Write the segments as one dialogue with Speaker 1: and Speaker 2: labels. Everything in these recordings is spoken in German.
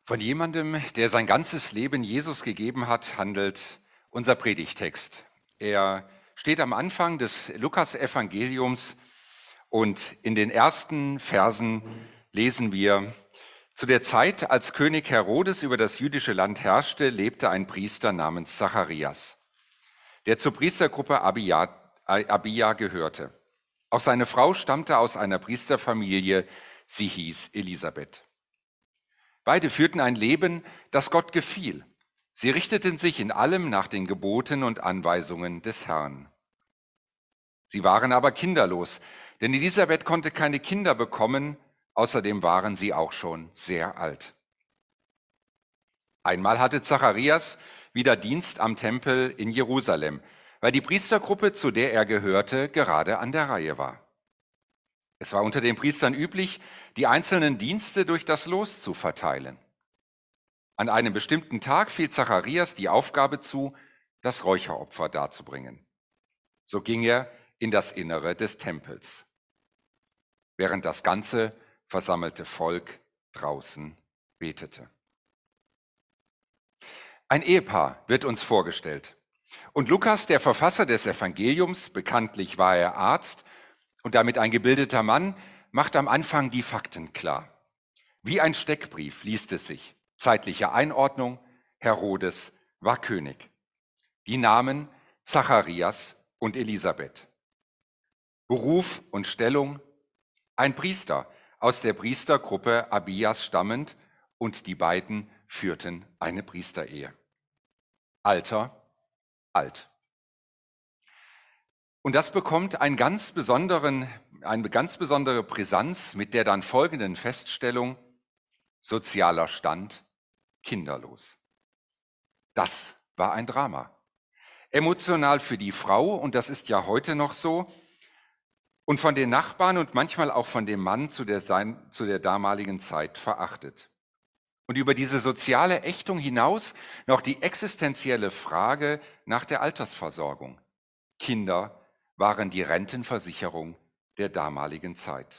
Speaker 1: Von jemandem, der sein ganzes Leben Jesus gegeben hat, handelt unser Predigtext. Er steht am Anfang des Lukas-Evangeliums und in den ersten Versen lesen wir: Zu der Zeit, als König Herodes über das jüdische Land herrschte, lebte ein Priester namens Zacharias, der zur Priestergruppe Abia gehörte. Auch seine Frau stammte aus einer Priesterfamilie, sie hieß Elisabeth. Beide führten ein Leben, das Gott gefiel. Sie richteten sich in allem nach den Geboten und Anweisungen des Herrn. Sie waren aber kinderlos, denn Elisabeth konnte keine Kinder bekommen, außerdem waren sie auch schon sehr alt. Einmal hatte Zacharias wieder Dienst am Tempel in Jerusalem, weil die Priestergruppe, zu der er gehörte, gerade an der Reihe war. Es war unter den Priestern üblich, die einzelnen Dienste durch das Los zu verteilen. An einem bestimmten Tag fiel Zacharias die Aufgabe zu, das Räucheropfer darzubringen. So ging er in das Innere des Tempels, während das ganze versammelte Volk draußen betete. Ein Ehepaar wird uns vorgestellt. Und Lukas, der Verfasser des Evangeliums, bekanntlich war er Arzt und damit ein gebildeter Mann, macht am Anfang die Fakten klar. Wie ein Steckbrief liest es sich. Zeitliche Einordnung: Herodes war König. Die Namen Zacharias und Elisabeth. Beruf und Stellung: ein Priester, aus der Priestergruppe Abias stammend, und die beiden führten eine Priesterehe. Alter: alt. Und das bekommt eine ganz besondere Brisanz mit der dann folgenden Feststellung: sozialer Stand: kinderlos. Das war ein Drama. Emotional für die Frau, und das ist ja heute noch so, und von den Nachbarn und manchmal auch von dem Mann zu der damaligen Zeit verachtet. Und über diese soziale Ächtung hinaus noch die existenzielle Frage nach der Altersversorgung. Kinder waren die Rentenversicherung der damaligen Zeit.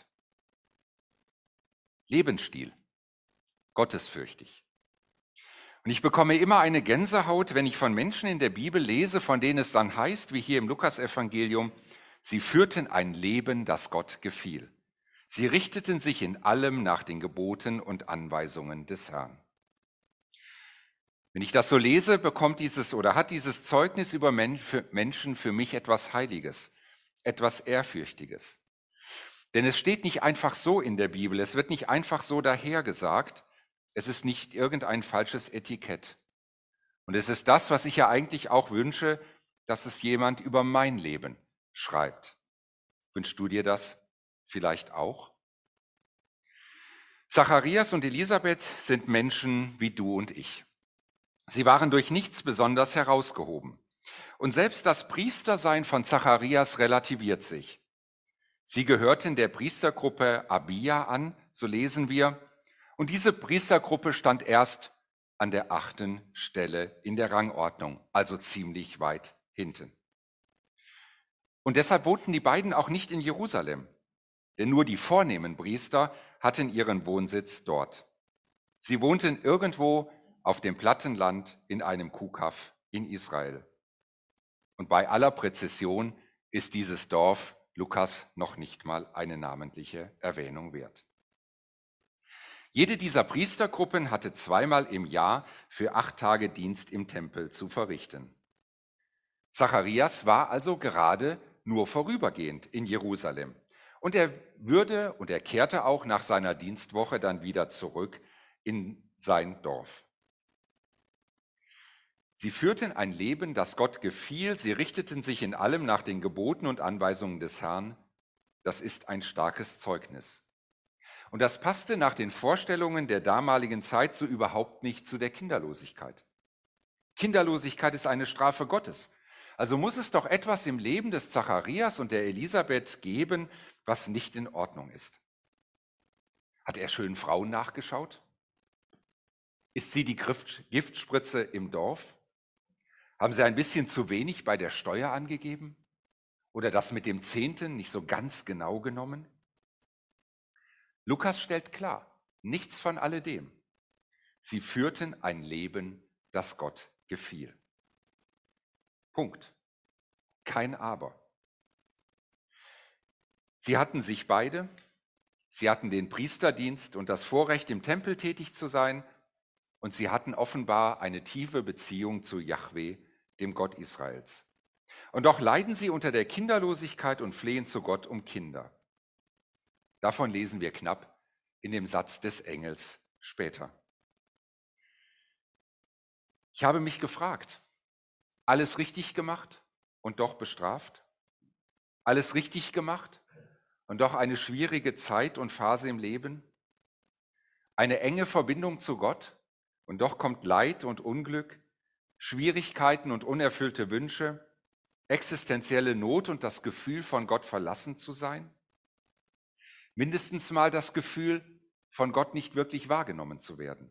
Speaker 1: Lebensstil: gottesfürchtig. Und ich bekomme immer eine Gänsehaut, wenn ich von Menschen in der Bibel lese, von denen es dann heißt, wie hier im Lukasevangelium, sie führten ein Leben, das Gott gefiel. Sie richteten sich in allem nach den Geboten und Anweisungen des Herrn. Wenn ich das so lese, hat dieses Zeugnis über Menschen für mich etwas Heiliges, etwas Ehrfürchtiges. Denn es steht nicht einfach so in der Bibel, es wird nicht einfach so dahergesagt, es ist nicht irgendein falsches Etikett. Und es ist das, was ich ja eigentlich auch wünsche, dass es jemand über mein Leben schreibt. Wünschst du dir das vielleicht auch? Zacharias und Elisabeth sind Menschen wie du und ich. Sie waren durch nichts besonders herausgehoben. Und selbst das Priestersein von Zacharias relativiert sich. Sie gehörten der Priestergruppe Abia an, so lesen wir, und diese Priestergruppe stand erst an der 8. Stelle in der Rangordnung, also ziemlich weit hinten. Und deshalb wohnten die beiden auch nicht in Jerusalem, denn nur die vornehmen Priester hatten ihren Wohnsitz dort. Sie wohnten irgendwo auf dem Plattenland in einem Kuhkaff in Israel. Und bei aller Präzision ist dieses Dorf Lukas noch nicht mal eine namentliche Erwähnung wert. Jede dieser Priestergruppen hatte zweimal im Jahr für 8 Tage Dienst im Tempel zu verrichten. Zacharias war also gerade nur vorübergehend in Jerusalem. Und er kehrte auch nach seiner Dienstwoche dann wieder zurück in sein Dorf. Sie führten ein Leben, das Gott gefiel. Sie richteten sich in allem nach den Geboten und Anweisungen des Herrn. Das ist ein starkes Zeugnis. Und das passte nach den Vorstellungen der damaligen Zeit so überhaupt nicht zu der Kinderlosigkeit. Kinderlosigkeit ist eine Strafe Gottes. Also muss es doch etwas im Leben des Zacharias und der Elisabeth geben, was nicht in Ordnung ist. Hat er schönen Frauen nachgeschaut? Ist sie die Giftspritze im Dorf? Haben sie ein bisschen zu wenig bei der Steuer angegeben? Oder das mit dem Zehnten nicht so ganz genau genommen? Lukas stellt klar, nichts von alledem. Sie führten ein Leben, das Gott gefiel. Punkt. Kein Aber. Sie hatten sich beide, sie hatten den Priesterdienst und das Vorrecht, im Tempel tätig zu sein, und sie hatten offenbar eine tiefe Beziehung zu Jahwe, dem Gott Israels. Und doch leiden sie unter der Kinderlosigkeit und flehen zu Gott um Kinder. Davon lesen wir knapp in dem Satz des Engels später. Ich habe mich gefragt, alles richtig gemacht und doch bestraft? Alles richtig gemacht und doch eine schwierige Zeit und Phase im Leben? Eine enge Verbindung zu Gott und doch kommt Leid und Unglück, Schwierigkeiten und unerfüllte Wünsche, existenzielle Not und das Gefühl, von Gott verlassen zu sein? Mindestens mal das Gefühl, von Gott nicht wirklich wahrgenommen zu werden.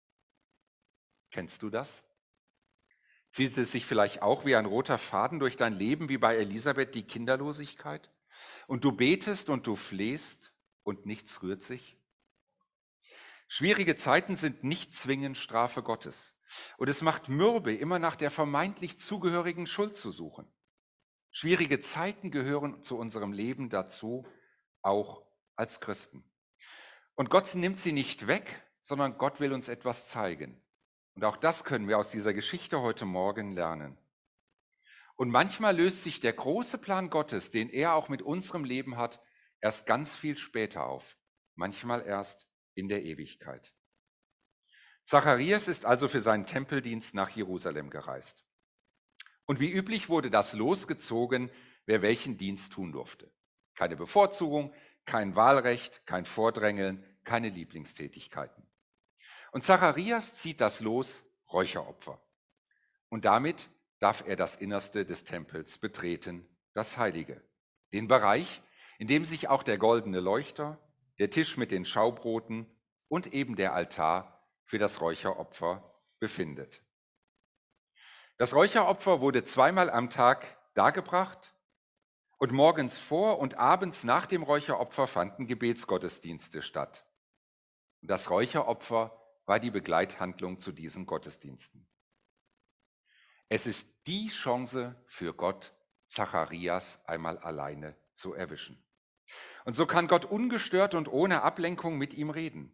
Speaker 1: Kennst du das? Zieht es sich vielleicht auch wie ein roter Faden durch dein Leben, wie bei Elisabeth die Kinderlosigkeit? Und du betest und du flehst und nichts rührt sich? Schwierige Zeiten sind nicht zwingend Strafe Gottes. Und es macht mürbe, immer nach der vermeintlich zugehörigen Schuld zu suchen. Schwierige Zeiten gehören zu unserem Leben dazu, auch als Christen. Und Gott nimmt sie nicht weg, sondern Gott will uns etwas zeigen. Und auch das können wir aus dieser Geschichte heute Morgen lernen. Und manchmal löst sich der große Plan Gottes, den er auch mit unserem Leben hat, erst ganz viel später auf. Manchmal erst in der Ewigkeit. Zacharias ist also für seinen Tempeldienst nach Jerusalem gereist. Und wie üblich wurde das losgezogen, wer welchen Dienst tun durfte. Keine Bevorzugung, kein Wahlrecht, kein Vordrängeln, keine Lieblingstätigkeiten. Und Zacharias zieht das Los, Räucheropfer. Und damit darf er das Innerste des Tempels betreten, das Heilige. Den Bereich, in dem sich auch der goldene Leuchter, der Tisch mit den Schaubroten und eben der Altar für das Räucheropfer befindet. Das Räucheropfer wurde zweimal am Tag dargebracht und morgens vor und abends nach dem Räucheropfer fanden Gebetsgottesdienste statt. Und das Räucheropfer war die Begleithandlung zu diesen Gottesdiensten. Es ist die Chance für Gott, Zacharias einmal alleine zu erwischen. Und so kann Gott ungestört und ohne Ablenkung mit ihm reden.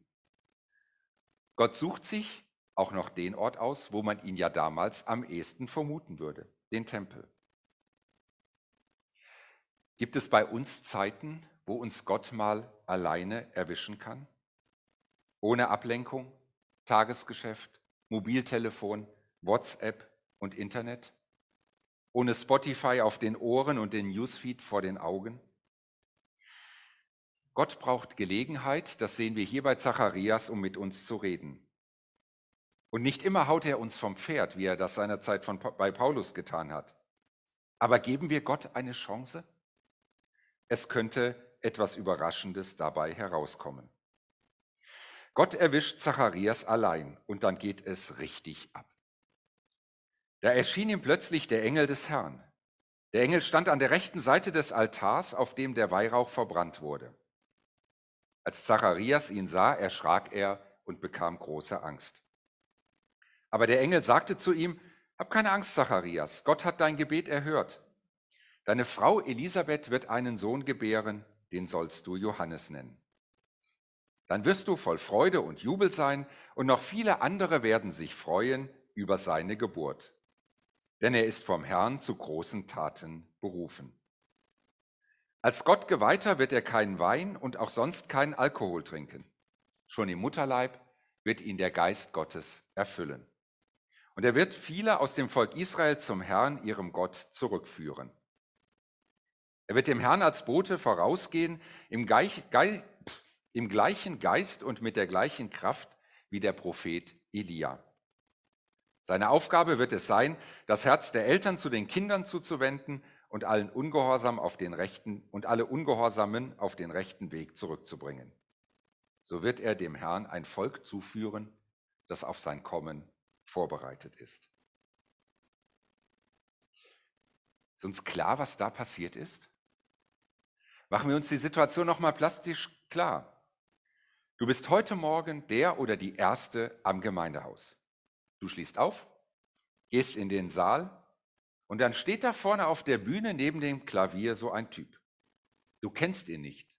Speaker 1: Gott sucht sich auch noch den Ort aus, wo man ihn ja damals am ehesten vermuten würde, den Tempel. Gibt es bei uns Zeiten, wo uns Gott mal alleine erwischen kann? Ohne Ablenkung, Tagesgeschäft, Mobiltelefon, WhatsApp und Internet? Ohne Spotify auf den Ohren und den Newsfeed vor den Augen? Gott braucht Gelegenheit, das sehen wir hier bei Zacharias, um mit uns zu reden. Und nicht immer haut er uns vom Pferd, wie er das seinerzeit bei Paulus getan hat. Aber geben wir Gott eine Chance? Es könnte etwas Überraschendes dabei herauskommen. Gott erwischt Zacharias allein und dann geht es richtig ab. Da erschien ihm plötzlich der Engel des Herrn. Der Engel stand an der rechten Seite des Altars, auf dem der Weihrauch verbrannt wurde. Als Zacharias ihn sah, erschrak er und bekam große Angst. Aber der Engel sagte zu ihm: Hab keine Angst, Zacharias, Gott hat dein Gebet erhört. Deine Frau Elisabeth wird einen Sohn gebären, den sollst du Johannes nennen. Dann wirst du voll Freude und Jubel sein, und noch viele andere werden sich freuen über seine Geburt. Denn er ist vom Herrn zu großen Taten berufen. Als Gottgeweihter wird er keinen Wein und auch sonst keinen Alkohol trinken. Schon im Mutterleib wird ihn der Geist Gottes erfüllen. Und er wird viele aus dem Volk Israel zum Herrn, ihrem Gott, zurückführen. Er wird dem Herrn als Bote vorausgehen, im gleichen Geist und mit der gleichen Kraft wie der Prophet Elia. Seine Aufgabe wird es sein, das Herz der Eltern zu den Kindern zuzuwenden und alle Ungehorsamen auf den rechten Weg zurückzubringen. So wird er dem Herrn ein Volk zuführen, das auf sein Kommen vorbereitet ist. Ist uns klar, was da passiert ist? Machen wir uns die Situation nochmal plastisch klar. Du bist heute Morgen der oder die Erste am Gemeindehaus. Du schließt auf, gehst in den Saal und dann steht da vorne auf der Bühne neben dem Klavier so ein Typ. Du kennst ihn nicht.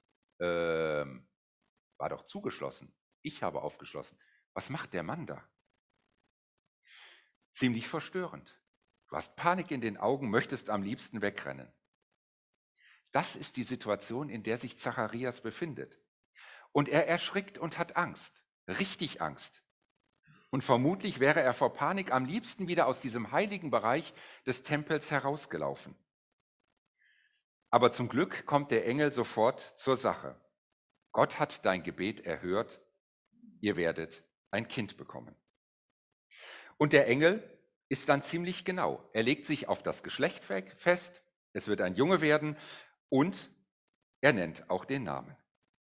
Speaker 1: War doch zugeschlossen. Ich habe aufgeschlossen. Was macht der Mann da? Ziemlich verstörend. Du hast Panik in den Augen, möchtest am liebsten wegrennen. Das ist die Situation, in der sich Zacharias befindet. Und er erschrickt und hat Angst, richtig Angst. Und vermutlich wäre er vor Panik am liebsten wieder aus diesem heiligen Bereich des Tempels herausgelaufen. Aber zum Glück kommt der Engel sofort zur Sache. Gott hat dein Gebet erhört, ihr werdet ein Kind bekommen. Und der Engel ist dann ziemlich genau. Er legt sich auf das Geschlecht fest, es wird ein Junge werden und er nennt auch den Namen.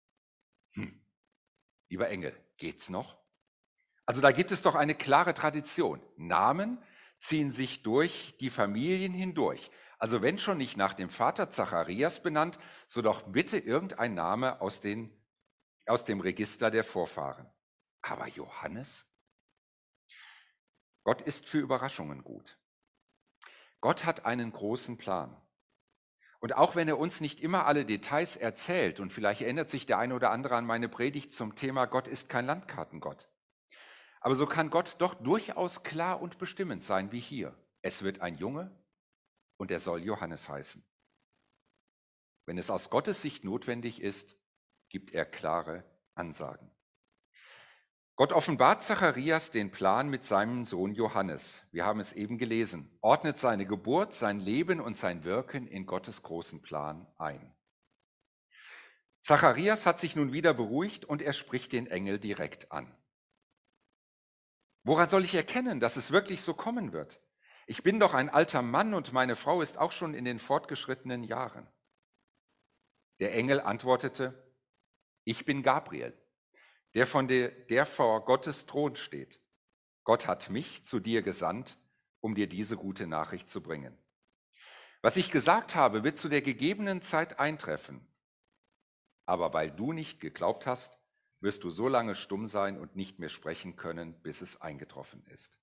Speaker 1: Lieber Engel, geht's noch? Also da gibt es doch eine klare Tradition. Namen ziehen sich durch die Familien hindurch. Also wenn schon nicht nach dem Vater Zacharias benannt, so doch bitte irgendein Name aus dem Register der Vorfahren. Aber Johannes? Gott ist für Überraschungen gut. Gott hat einen großen Plan. Und auch wenn er uns nicht immer alle Details erzählt, und vielleicht erinnert sich der eine oder andere an meine Predigt zum Thema Gott ist kein Landkartengott, aber so kann Gott doch durchaus klar und bestimmend sein wie hier. Es wird ein Junge und er soll Johannes heißen. Wenn es aus Gottes Sicht notwendig ist, gibt er klare Ansagen. Gott offenbart Zacharias den Plan mit seinem Sohn Johannes. Wir haben es eben gelesen. Ordnet seine Geburt, sein Leben und sein Wirken in Gottes großen Plan ein. Zacharias hat sich nun wieder beruhigt und er spricht den Engel direkt an. Woran soll ich erkennen, dass es wirklich so kommen wird? Ich bin doch ein alter Mann und meine Frau ist auch schon in den fortgeschrittenen Jahren. Der Engel antwortete, ich bin Gabriel, der vor Gottes Thron steht. Gott hat mich zu dir gesandt, um dir diese gute Nachricht zu bringen. Was ich gesagt habe, wird zu der gegebenen Zeit eintreffen. Aber weil du nicht geglaubt hast, wirst du so lange stumm sein und nicht mehr sprechen können, bis es eingetroffen ist.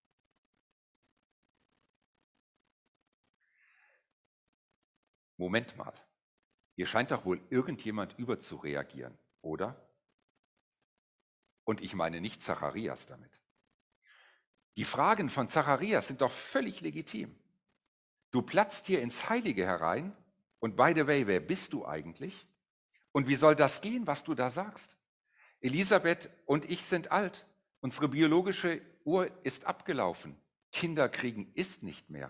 Speaker 1: Moment mal, hier scheint doch wohl irgendjemand überzureagieren, oder? Und ich meine nicht Zacharias damit. Die Fragen von Zacharias sind doch völlig legitim. Du platzt hier ins Heilige herein und by the way, wer bist du eigentlich? Und wie soll das gehen, was du da sagst? Elisabeth und ich sind alt. Unsere biologische Uhr ist abgelaufen. Kinder kriegen ist nicht mehr.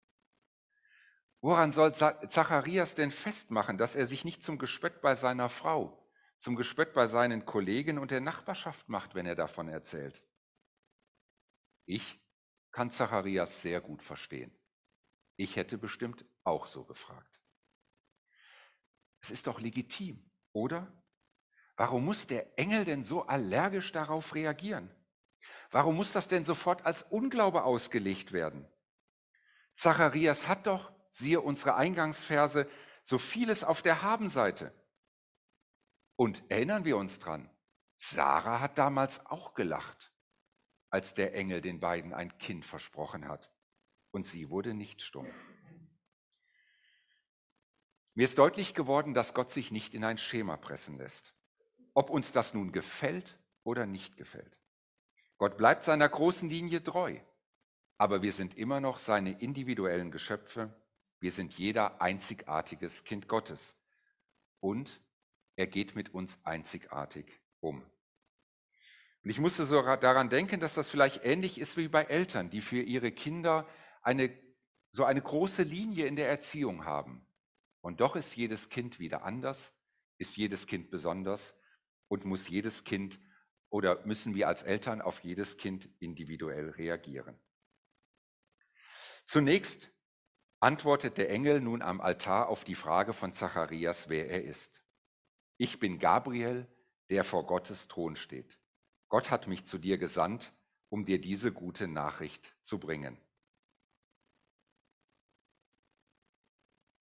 Speaker 1: Woran soll Zacharias denn festmachen, dass er sich nicht zum Gespött bei seiner Frau, zum Gespött bei seinen Kollegen und der Nachbarschaft macht, wenn er davon erzählt? Ich kann Zacharias sehr gut verstehen. Ich hätte bestimmt auch so gefragt. Es ist doch legitim, oder? Warum muss der Engel denn so allergisch darauf reagieren? Warum muss das denn sofort als Unglaube ausgelegt werden? Zacharias hat doch, siehe unsere Eingangsverse, so vieles auf der Habenseite. Und erinnern wir uns dran, Sarah hat damals auch gelacht, als der Engel den beiden ein Kind versprochen hat. Und sie wurde nicht stumm. Mir ist deutlich geworden, dass Gott sich nicht in ein Schema pressen lässt. Ob uns das nun gefällt oder nicht gefällt. Gott bleibt seiner großen Linie treu, aber wir sind immer noch seine individuellen Geschöpfe. Wir sind jeder einzigartiges Kind Gottes und er geht mit uns einzigartig um. Und ich musste so daran denken, dass das vielleicht ähnlich ist wie bei Eltern, die für ihre Kinder so eine große Linie in der Erziehung haben. Und doch ist jedes Kind wieder anders, ist jedes Kind besonders und muss jedes Kind oder müssen wir als Eltern auf jedes Kind individuell reagieren. Zunächst antwortet der Engel nun am Altar auf die Frage von Zacharias, wer er ist. Ich bin Gabriel, der vor Gottes Thron steht. Gott hat mich zu dir gesandt, um dir diese gute Nachricht zu bringen.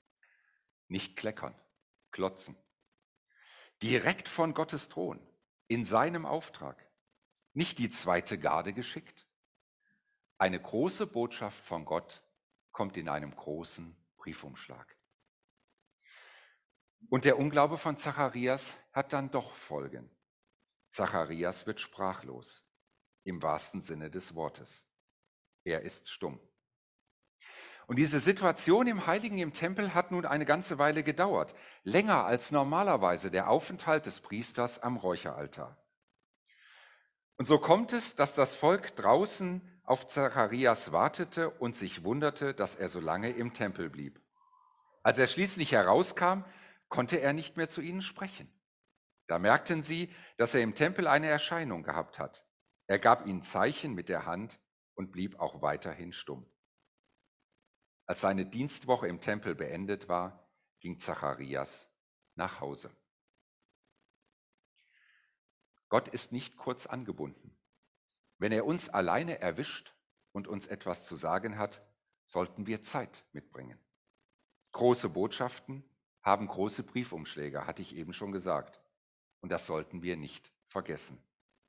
Speaker 1: Nicht kleckern, klotzen. Direkt von Gottes Thron. in seinem Auftrag, nicht die zweite Garde geschickt. Eine große Botschaft von Gott kommt in einem großen Briefumschlag. Und der Unglaube von Zacharias hat dann doch Folgen. Zacharias wird sprachlos, im wahrsten Sinne des Wortes. Er ist stumm. Und diese Situation im Heiligen, im Tempel, hat nun eine ganze Weile gedauert, länger als normalerweise der Aufenthalt des Priesters am Räucheraltar. Und so kommt es, dass das Volk draußen auf Zacharias wartete und sich wunderte, dass er so lange im Tempel blieb. Als er schließlich herauskam, konnte er nicht mehr zu ihnen sprechen. Da merkten sie, dass er im Tempel eine Erscheinung gehabt hat. Er gab ihnen Zeichen mit der Hand und blieb auch weiterhin stumm. Als seine Dienstwoche im Tempel beendet war, ging Zacharias nach Hause. Gott ist nicht kurz angebunden. Wenn er uns alleine erwischt und uns etwas zu sagen hat, sollten wir Zeit mitbringen. Große Botschaften haben große Briefumschläge, hatte ich eben schon gesagt. Und das sollten wir nicht vergessen.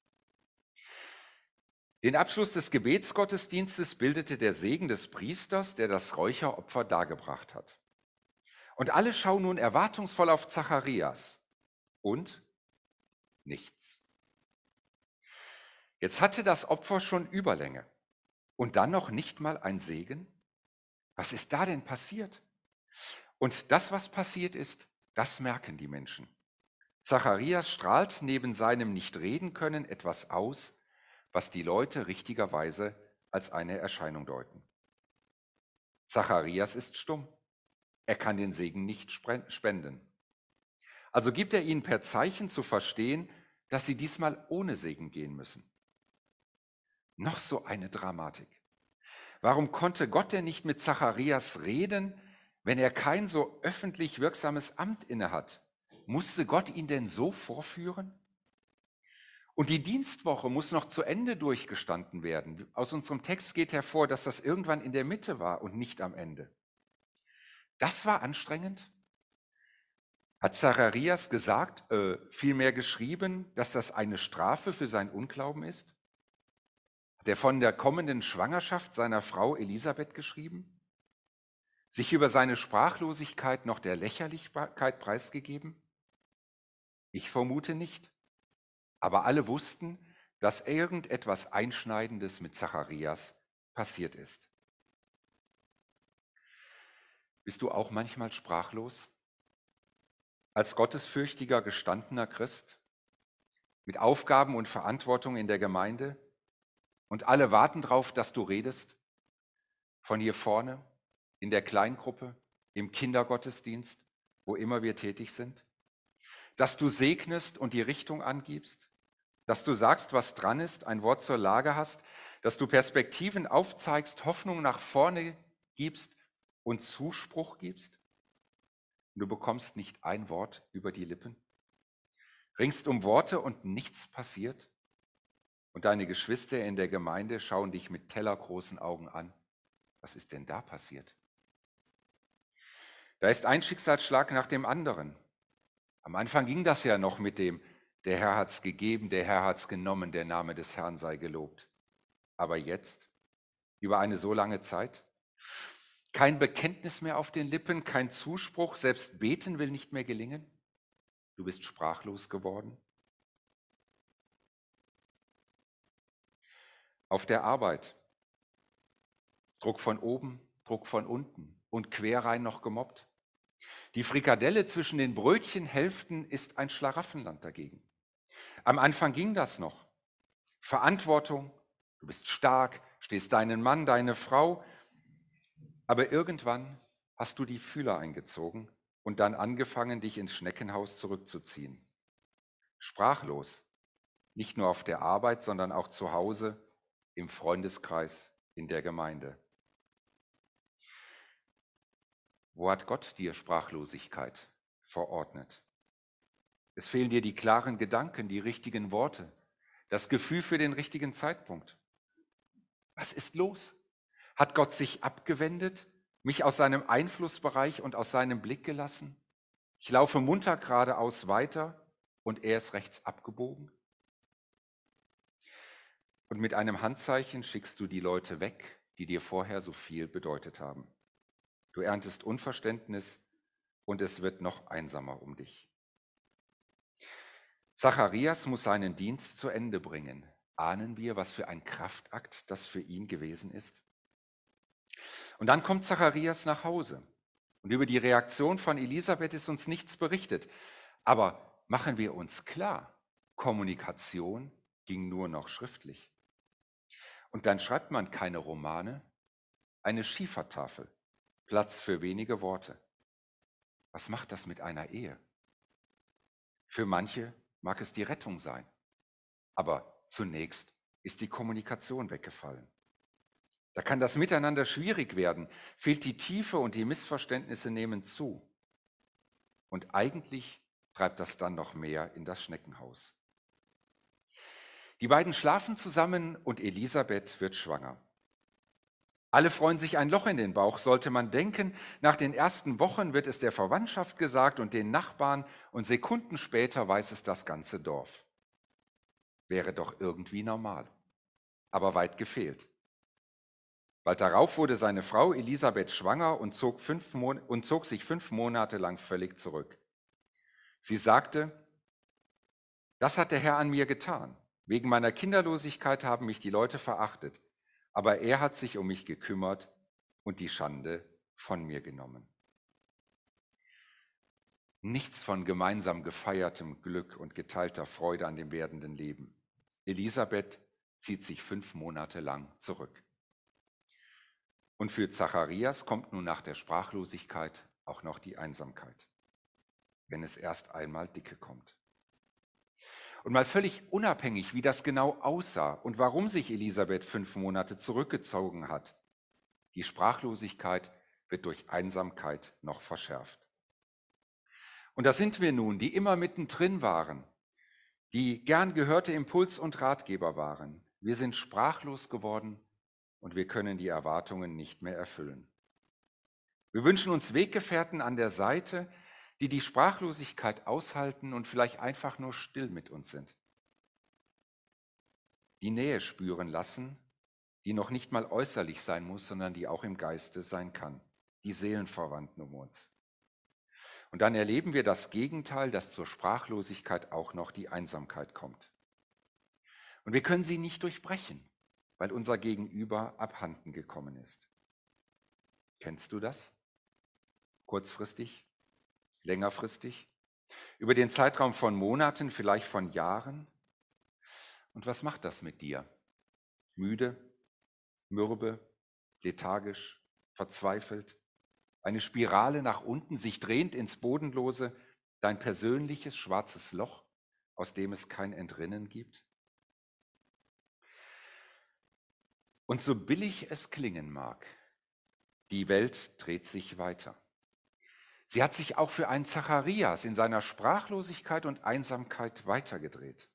Speaker 1: Den Abschluss des Gebetsgottesdienstes bildete der Segen des Priesters, der das Räucheropfer dargebracht hat. Und alle schauen nun erwartungsvoll auf Zacharias. Und nichts. Jetzt hatte das Opfer schon Überlänge. Und dann noch nicht mal ein Segen? Was ist da denn passiert? Und das, was passiert ist, das merken die Menschen. Zacharias strahlt neben seinem Nicht-Reden-Können etwas aus, was die Leute richtigerweise als eine Erscheinung deuten. Zacharias ist stumm. Er kann den Segen nicht spenden. Also gibt er ihnen per Zeichen zu verstehen, dass sie diesmal ohne Segen gehen müssen. Noch so eine Dramatik. Warum konnte Gott denn nicht mit Zacharias reden, wenn er kein so öffentlich wirksames Amt innehat? Musste Gott ihn denn so vorführen? Und die Dienstwoche muss noch zu Ende durchgestanden werden. Aus unserem Text geht hervor, dass das irgendwann in der Mitte war und nicht am Ende. Das war anstrengend. Hat Zacharias gesagt, vielmehr geschrieben, dass das eine Strafe für seinen Unglauben ist? Hat er von der kommenden Schwangerschaft seiner Frau Elisabeth geschrieben? Sich über seine Sprachlosigkeit noch der Lächerlichkeit preisgegeben? Ich vermute nicht. Aber alle wussten, dass irgendetwas Einschneidendes mit Zacharias passiert ist. Bist du auch manchmal sprachlos? Als gottesfürchtiger, gestandener Christ? Mit Aufgaben und Verantwortung in der Gemeinde? Und alle warten darauf, dass du redest? Von hier vorne, in der Kleingruppe, im Kindergottesdienst, wo immer wir tätig sind? Dass du segnest und die Richtung angibst? Dass du sagst, was dran ist, ein Wort zur Lage hast, dass du Perspektiven aufzeigst, Hoffnung nach vorne gibst und Zuspruch gibst? Du bekommst nicht ein Wort über die Lippen. Ringst um Worte und nichts passiert. Und deine Geschwister in der Gemeinde schauen dich mit tellergroßen Augen an. Was ist denn da passiert? Da ist ein Schicksalsschlag nach dem anderen. Am Anfang ging das ja noch mit dem, der Herr hat's gegeben, der Herr hat's genommen, der Name des Herrn sei gelobt. Aber jetzt, über eine so lange Zeit, kein Bekenntnis mehr auf den Lippen, kein Zuspruch, selbst beten will nicht mehr gelingen. Du bist sprachlos geworden. Auf der Arbeit, Druck von oben, Druck von unten und querrein noch gemobbt. Die Frikadelle zwischen den Brötchenhälften ist ein Schlaraffenland dagegen. Am Anfang ging das noch. Verantwortung, du bist stark, stehst deinen Mann, deine Frau, aber irgendwann hast du die Fühler eingezogen und dann angefangen, dich ins Schneckenhaus zurückzuziehen. Sprachlos, nicht nur auf der Arbeit, sondern auch zu Hause, im Freundeskreis, in der Gemeinde. Wo hat Gott dir Sprachlosigkeit verordnet? Es fehlen dir die klaren Gedanken, die richtigen Worte, das Gefühl für den richtigen Zeitpunkt. Was ist los? Hat Gott sich abgewendet, mich aus seinem Einflussbereich und aus seinem Blick gelassen? Ich laufe munter geradeaus weiter und er ist rechts abgebogen. Und mit einem Handzeichen schickst du die Leute weg, die dir vorher so viel bedeutet haben. Du erntest Unverständnis und es wird noch einsamer um dich. Zacharias muss seinen Dienst zu Ende bringen. Ahnen wir, was für ein Kraftakt das für ihn gewesen ist? Und dann kommt Zacharias nach Hause. Und über die Reaktion von Elisabeth ist uns nichts berichtet. Aber machen wir uns klar, Kommunikation ging nur noch schriftlich. Und dann schreibt man keine Romane, eine Schiefertafel, Platz für wenige Worte. Was macht das mit einer Ehe? Für manche mag es die Rettung sein, aber zunächst ist die Kommunikation weggefallen. Da kann das Miteinander schwierig werden, fehlt die Tiefe und die Missverständnisse nehmen zu. Und eigentlich treibt das dann noch mehr in das Schneckenhaus. Die beiden schlafen zusammen und Elisabeth wird schwanger. Alle freuen sich ein Loch in den Bauch, sollte man denken. Nach den ersten Wochen wird es der Verwandtschaft gesagt und den Nachbarn und Sekunden später weiß es das ganze Dorf. Wäre doch irgendwie normal, aber weit gefehlt. Bald darauf wurde seine Frau Elisabeth schwanger und zog sich 5 Monate lang völlig zurück. Sie sagte, das hat der Herr an mir getan. Wegen meiner Kinderlosigkeit haben mich die Leute verachtet, aber er hat sich um mich gekümmert und die Schande von mir genommen. Nichts von gemeinsam gefeiertem Glück und geteilter Freude an dem werdenden Leben. Elisabeth zieht sich 5 Monate lang zurück. Und für Zacharias kommt nun nach der Sprachlosigkeit auch noch die Einsamkeit, wenn es erst einmal dicke kommt. Und mal völlig unabhängig, wie das genau aussah und warum sich Elisabeth 5 Monate zurückgezogen hat, die Sprachlosigkeit wird durch Einsamkeit noch verschärft. Und da sind wir nun, die immer mittendrin waren, die gern gehörte Impuls und Ratgeber waren. Wir sind sprachlos geworden und wir können die Erwartungen nicht mehr erfüllen. Wir wünschen uns Weggefährten an der Seite, die die Sprachlosigkeit aushalten und vielleicht einfach nur still mit uns sind. Die Nähe spüren lassen, die noch nicht mal äußerlich sein muss, sondern die auch im Geiste sein kann. Die Seelenverwandten um uns. Und dann erleben wir das Gegenteil, dass zur Sprachlosigkeit auch noch die Einsamkeit kommt. Und wir können sie nicht durchbrechen, weil unser Gegenüber abhanden gekommen ist. Kennst du das? Kurzfristig? Längerfristig? Über den Zeitraum von Monaten, vielleicht von Jahren? Und was macht das mit dir? Müde, mürbe, lethargisch, verzweifelt? Eine Spirale nach unten, sich drehend ins Bodenlose, dein persönliches schwarzes Loch, aus dem es kein Entrinnen gibt? Und so billig es klingen mag, die Welt dreht sich weiter. Sie hat sich auch für einen Zacharias in seiner Sprachlosigkeit und Einsamkeit weitergedreht.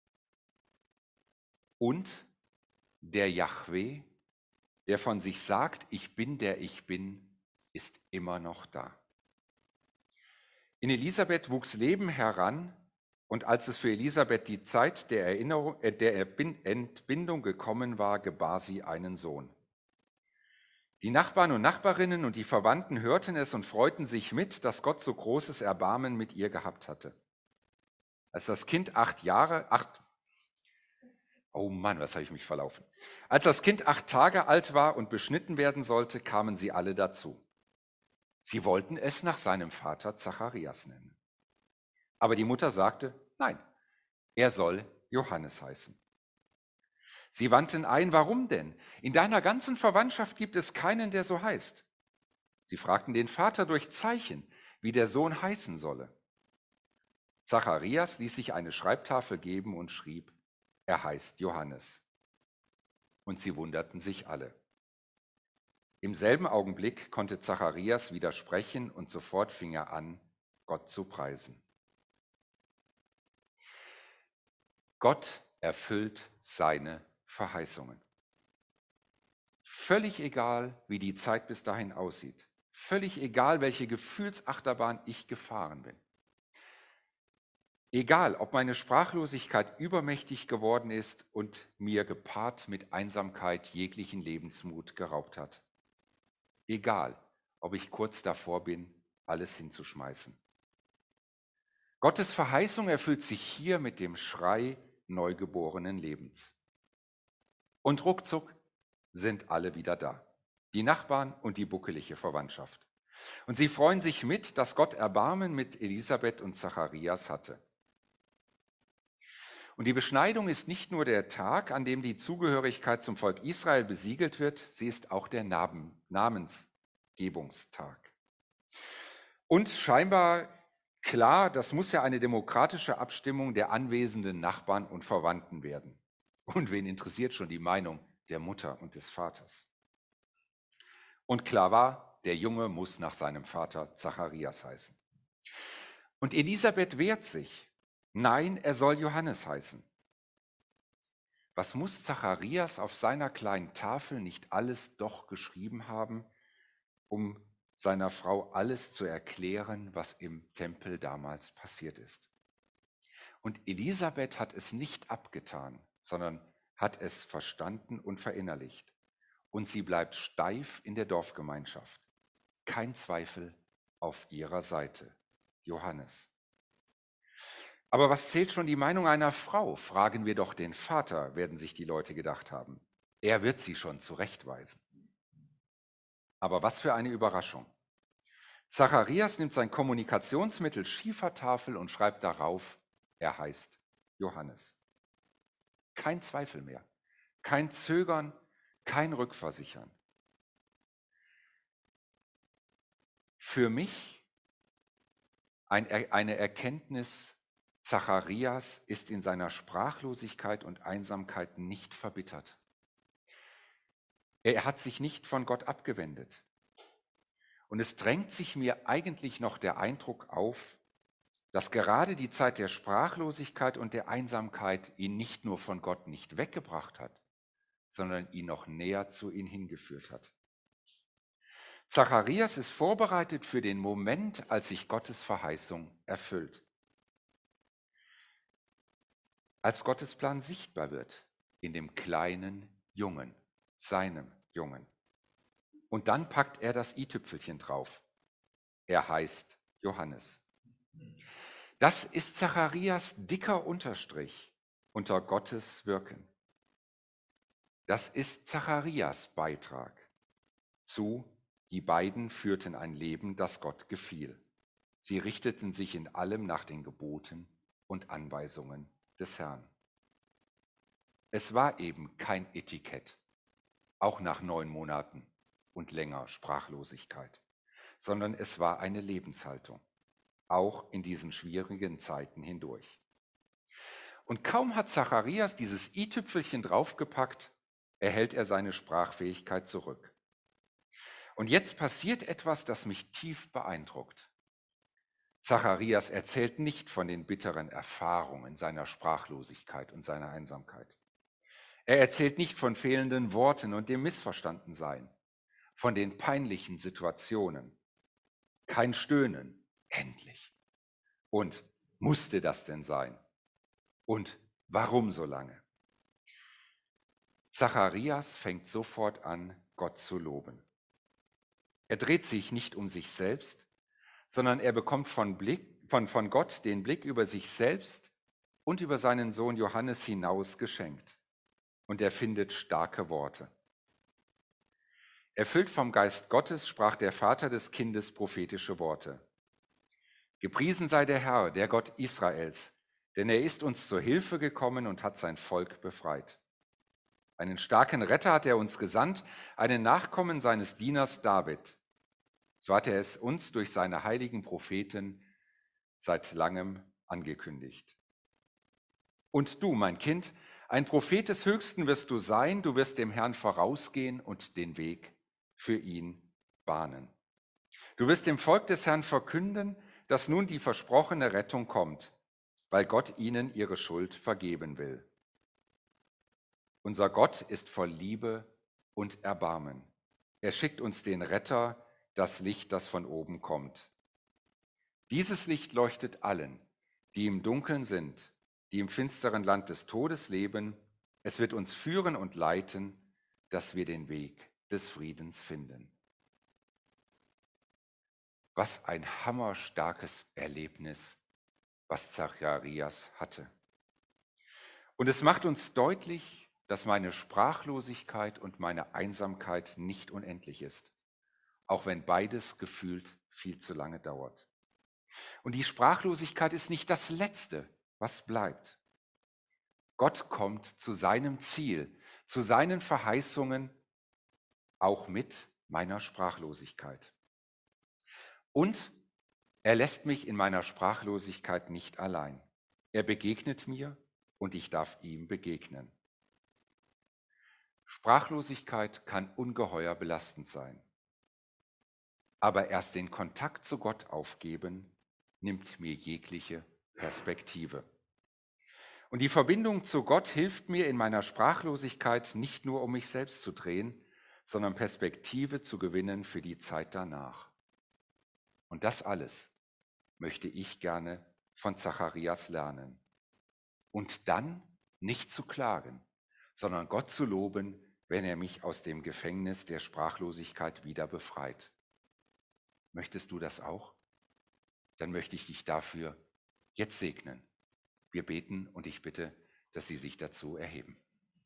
Speaker 1: Und der Jahwe, der von sich sagt, ich bin der ich bin, ist immer noch da. In Elisabeth wuchs Leben heran und als es für Elisabeth die Zeit der Entbindung gekommen war, gebar sie einen Sohn. Die Nachbarn und Nachbarinnen und die Verwandten hörten es und freuten sich mit, dass Gott so großes Erbarmen mit ihr gehabt hatte. Als das Kind Als das Kind 8 Tage alt war und beschnitten werden sollte, kamen sie alle dazu. Sie wollten es nach seinem Vater Zacharias nennen. Aber die Mutter sagte, nein, er soll Johannes heißen. Sie wandten ein, warum denn? In deiner ganzen Verwandtschaft gibt es keinen, der so heißt. Sie fragten den Vater durch Zeichen, wie der Sohn heißen solle. Zacharias ließ sich eine Schreibtafel geben und schrieb, er heißt Johannes. Und sie wunderten sich alle. Im selben Augenblick konnte Zacharias widersprechen und sofort fing er an, Gott zu preisen. Gott erfüllt seine Verheißungen. Völlig egal, wie die Zeit bis dahin aussieht. Völlig egal, welche Gefühlsachterbahn ich gefahren bin. Egal, ob meine Sprachlosigkeit übermächtig geworden ist und mir gepaart mit Einsamkeit jeglichen Lebensmut geraubt hat. Egal, ob ich kurz davor bin, alles hinzuschmeißen. Gottes Verheißung erfüllt sich hier mit dem Schrei neugeborenen Lebens. Und ruckzuck sind alle wieder da. Die Nachbarn und die buckelige Verwandtschaft. Und sie freuen sich mit, dass Gott Erbarmen mit Elisabeth und Zacharias hatte. Und die Beschneidung ist nicht nur der Tag, an dem die Zugehörigkeit zum Volk Israel besiegelt wird, sie ist auch der Namensgebungstag. Und scheinbar klar, das muss ja eine demokratische Abstimmung der anwesenden Nachbarn und Verwandten werden. Und wen interessiert schon die Meinung der Mutter und des Vaters? Und klar war, der Junge muss nach seinem Vater Zacharias heißen. Und Elisabeth wehrt sich. Nein, er soll Johannes heißen. Was muss Zacharias auf seiner kleinen Tafel nicht alles doch geschrieben haben, um seiner Frau alles zu erklären, was im Tempel damals passiert ist? Und Elisabeth hat es nicht abgetan, sondern hat es verstanden und verinnerlicht. Und sie bleibt steif in der Dorfgemeinschaft. Kein Zweifel auf ihrer Seite. Johannes. Aber was zählt schon die Meinung einer Frau? Fragen wir doch den Vater, werden sich die Leute gedacht haben. Er wird sie schon zurechtweisen. Aber was für eine Überraschung. Zacharias nimmt sein Kommunikationsmittel Schiefertafel und schreibt darauf, er heißt Johannes. Kein Zweifel mehr, kein Zögern, kein Rückversichern. Für mich eine Erkenntnis, Zacharias ist in seiner Sprachlosigkeit und Einsamkeit nicht verbittert. Er hat sich nicht von Gott abgewendet. Und es drängt sich mir eigentlich noch der Eindruck auf, dass gerade die Zeit der Sprachlosigkeit und der Einsamkeit ihn nicht nur von Gott nicht weggebracht hat, sondern ihn noch näher zu ihm hingeführt hat. Zacharias ist vorbereitet für den Moment, als sich Gottes Verheißung erfüllt. Als Gottes Plan sichtbar wird in dem kleinen Jungen, seinem Jungen. Und dann packt er das i-Tüpfelchen drauf. Er heißt Johannes. Das ist Zacharias dicker Unterstrich unter Gottes Wirken. Das ist Zacharias Beitrag zu, die beiden führten ein Leben, das Gott gefiel. Sie richteten sich in allem nach den Geboten und Anweisungen des Herrn. Es war eben kein Etikett, auch nach 9 Monaten und länger Sprachlosigkeit, sondern es war eine Lebenshaltung, auch in diesen schwierigen Zeiten hindurch. Und kaum hat Zacharias dieses i-Tüpfelchen draufgepackt, erhält er seine Sprachfähigkeit zurück. Und jetzt passiert etwas, das mich tief beeindruckt. Zacharias erzählt nicht von den bitteren Erfahrungen seiner Sprachlosigkeit und seiner Einsamkeit. Er erzählt nicht von fehlenden Worten und dem Missverstandensein, von den peinlichen Situationen. Kein Stöhnen, endlich. Und musste das denn sein? Und warum so lange? Zacharias fängt sofort an, Gott zu loben. Er dreht sich nicht um sich selbst, sondern er bekommt von Gott den Blick über sich selbst und über seinen Sohn Johannes hinaus geschenkt. Und er findet starke Worte. Erfüllt vom Geist Gottes sprach der Vater des Kindes prophetische Worte. Gepriesen sei der Herr, der Gott Israels, denn er ist uns zur Hilfe gekommen und hat sein Volk befreit. Einen starken Retter hat er uns gesandt, einen Nachkommen seines Dieners David. So hat er es uns durch seine heiligen Propheten seit langem angekündigt. Und du, mein Kind, ein Prophet des Höchsten wirst du sein, du wirst dem Herrn vorausgehen und den Weg für ihn bahnen. Du wirst dem Volk des Herrn verkünden, dass nun die versprochene Rettung kommt, weil Gott ihnen ihre Schuld vergeben will. Unser Gott ist voll Liebe und Erbarmen. Er schickt uns den Retter, das Licht, das von oben kommt. Dieses Licht leuchtet allen, die im Dunkeln sind, die im finsteren Land des Todes leben. Es wird uns führen und leiten, dass wir den Weg des Friedens finden. Was ein hammerstarkes Erlebnis, was Zacharias hatte. Und es macht uns deutlich, dass meine Sprachlosigkeit und meine Einsamkeit nicht unendlich ist, auch wenn beides gefühlt viel zu lange dauert. Und die Sprachlosigkeit ist nicht das Letzte, was bleibt. Gott kommt zu seinem Ziel, zu seinen Verheißungen, auch mit meiner Sprachlosigkeit. Und er lässt mich in meiner Sprachlosigkeit nicht allein. Er begegnet mir und ich darf ihm begegnen. Sprachlosigkeit kann ungeheuer belastend sein. Aber erst den Kontakt zu Gott aufgeben, nimmt mir jegliche Perspektive. Und die Verbindung zu Gott hilft mir in meiner Sprachlosigkeit nicht nur, um mich selbst zu drehen, sondern Perspektive zu gewinnen für die Zeit danach. Und das alles möchte ich gerne von Zacharias lernen. Und dann nicht zu klagen, sondern Gott zu loben, wenn er mich aus dem Gefängnis der Sprachlosigkeit wieder befreit. Möchtest du das auch? Dann möchte ich dich dafür jetzt segnen. Wir beten und ich bitte, dass Sie sich dazu erheben.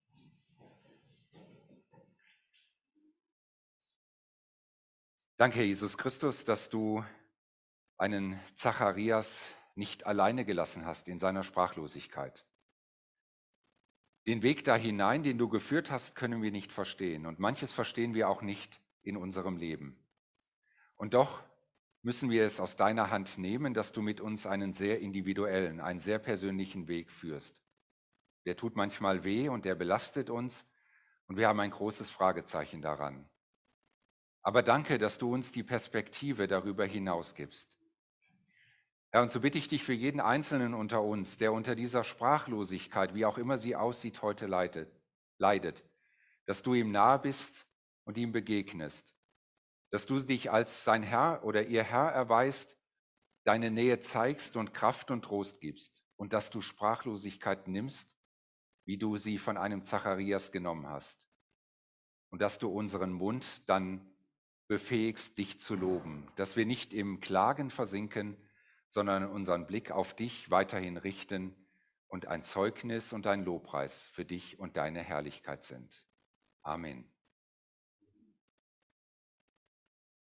Speaker 1: Danke, Herr Jesus Christus, dass du einen Zacharias nicht alleine gelassen hast in seiner Sprachlosigkeit. Den Weg da hinein, den du geführt hast, können wir nicht verstehen. Und manches verstehen wir auch nicht in unserem Leben. Und doch müssen wir es aus deiner Hand nehmen, dass du mit uns einen sehr individuellen, einen sehr persönlichen Weg führst. Der tut manchmal weh und der belastet uns und wir haben ein großes Fragezeichen daran. Aber danke, dass du uns die Perspektive darüber hinaus gibst. Herr, und so bitte ich dich für jeden Einzelnen unter uns, der unter dieser Sprachlosigkeit, wie auch immer sie aussieht, heute leidet, dass du ihm nahe bist und ihm begegnest, dass du dich als sein Herr oder ihr Herr erweist, deine Nähe zeigst und Kraft und Trost gibst und dass du Sprachlosigkeit nimmst, wie du sie von einem Zacharias genommen hast und dass du unseren Mund dann befähigst, dich zu loben, dass wir nicht im Klagen versinken, sondern unseren Blick auf dich weiterhin richten und ein Zeugnis und ein Lobpreis für dich und deine Herrlichkeit sind. Amen.